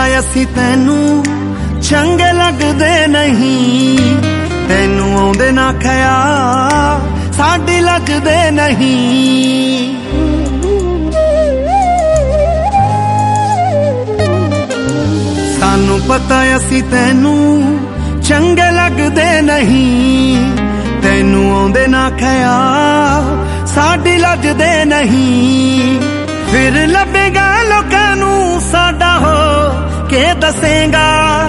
ਅਸੀਂ ਤੈਨੂੰ ਚੰਗੇ ਲੱਗਦੇ ਨਹੀਂ, ਤੈਨੂੰ ਆਉਂਦੇ ਨਾ ਖਿਆਲ ਸਾਡੀ ਲੱਜਦੇ ਨਹੀਂ। ਸਾਨੂੰ ਪਤਾ ਅਸੀਂ ਤੈਨੂੰ ਚੰਗੇ ਲੱਗਦੇ ਨਹੀਂ, ਤੈਨੂੰ ਆਉਂਦੇ ਨਾ ਖਿਆਲ ਸਾਡੀ ਲੱਜਦੇ ਨਹੀਂ। ਫਿਰ ਲੱਭੇਗਾ ਲੋਕਾਂ ਨੂੰ ਸਾਡਾ ਹੋ ਕੇ ਦੱਸੇਗਾ,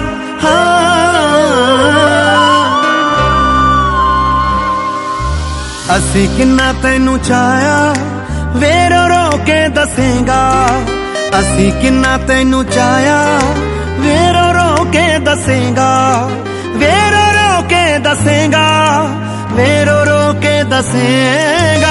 ਅਸੀਂ ਕਿੰਨਾ ਤੈਨੂੰ ਚਾਹਿਆ ਵੇ ਰੋ ਰੋ ਕੇ ਦੱਸੇਗਾ, ਅਸੀਂ ਕਿੰਨਾ ਤੈਨੂੰ ਚਾਹਿਆ ਵੇ ਰੋ ਰੋ ਕੇ ਦੱਸੇਗਾ, ਵੇ ਰੋ ਰੋ ਕੇ ਦੱਸੇਗਾ, ਵੇ ਰੋ ਰੋ ਕੇ ਦੱਸੇਗਾ।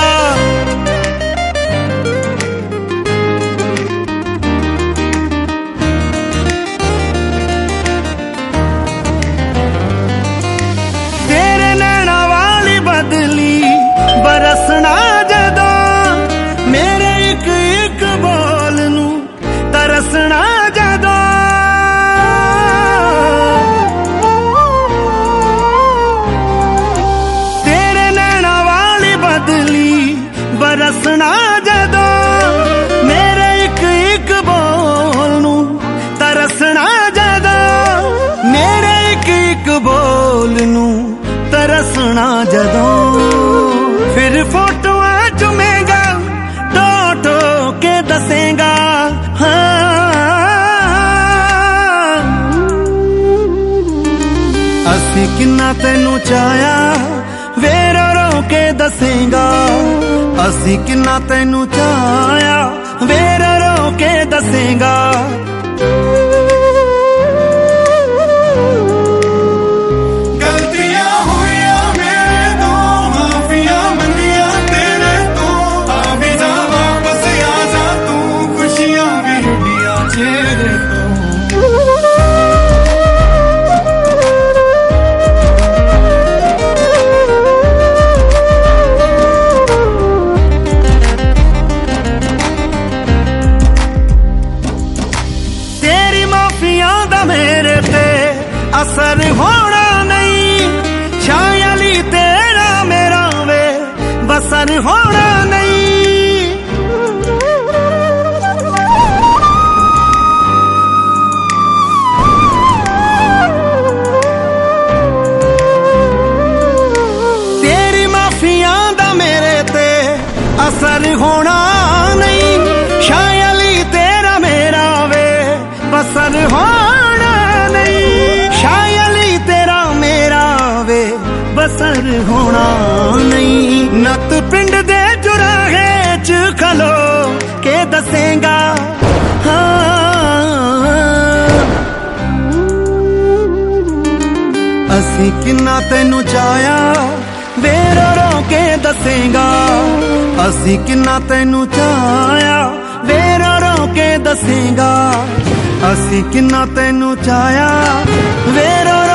ਤੇਰੇ ਨੈਣਾ ਵਾਲੀ ਬਦਲੀ ਬਰਸਣਾ ਜਦੋਂ, ਮੇਰੇ ਇੱਕ ਇੱਕ ਬੋਲ ਨੂੰ ਤਰਸਣਾ ਜਦੋਂ, ਤੇਰੇ ਨੈਣਾ ਵਾਲੀ ਬਦਲੀ ਬਰਸਣਾ ਜਦੋਂ, ਮੇਰੇ ਇੱਕ ਇੱਕ ਬੋਲ ਨੂੰ ਤਰਸਣਾ ਜਦੋਂ, ਮੇਰੇ ਇੱਕ ਇੱਕ ਬੋਲ ਨੂੰ ਤਰਸਣਾ ਜਦੋਂ। ਫਿਰ ਫੋਟੋਆਂ ਚੁਮੇਗਾ ਢੋ ਢੋ ਕੇ ਦੱਸੇਗਾ, ਅਸੀਂ ਕਿੰਨਾ ਤੈਨੂੰ ਚਾਹਿਆ ਵੇ ਰੋ ਰੋ ਕੇ ਦੱਸੇਗਾ, ਅਸੀਂ ਕਿੰਨਾ ਤੈਨੂੰ ਚਾਹਿਆ ਵੇ ਰੋ ਰੋ ਕੇ ਦੱਸੇਗਾ। ਮੇਰੇ ਤੇ ਅਸਰ ਹੋਣਾ ਨਹੀਂ, ਸ਼ਾਇਲੀ ਤੇਰਾ ਮੇਰਾ ਵੇ ਬਸਰ ਹੋਣਾ ਨਹੀਂ। ਤੇਰੀ ਮਾਫੀਆਂ ਦਾ ਮੇਰੇ ਤੇ ਅਸਰ ਹੋਣਾ ਨਹੀਂ, ਸ਼ਾਇਲੀ ਤੇਰਾ ਮੇਰਾ ਵੇ ਬਸਰ ਹੋਣਾ ਨਹੀਂ, ਸ਼ਾਇਲੀ ਤੇਰਾ ਮੇਰਾ ਵੇ ਬਸਰ ਹੋਣਾ ਨਹੀਂ। ਨੱਤ ਪਿੰਡ ਦੇ ਚੁਰਾਹੇ ਚ ਖਲੋ ਕੇ ਦੱਸੇਗਾ, ਅਸੀਂ ਕਿੰਨਾ ਤੈਨੂੰ ਚਾਹਿਆ ਵੇ ਰੋ ਰੋ ਕੇ ਦੱਸੇਗਾ, ਅਸੀਂ ਕਿੰਨਾ ਤੈਨੂੰ ਚਾਹਿਆ ਵੇ ਰੋ ਰੋ ਕੇ ਦੱਸੇਗਾ, ਅਸੀਂ ਕਿੰਨਾ ਤੈਨੂੰ ਚਾਹਿਆ ਵੇ ਰੋ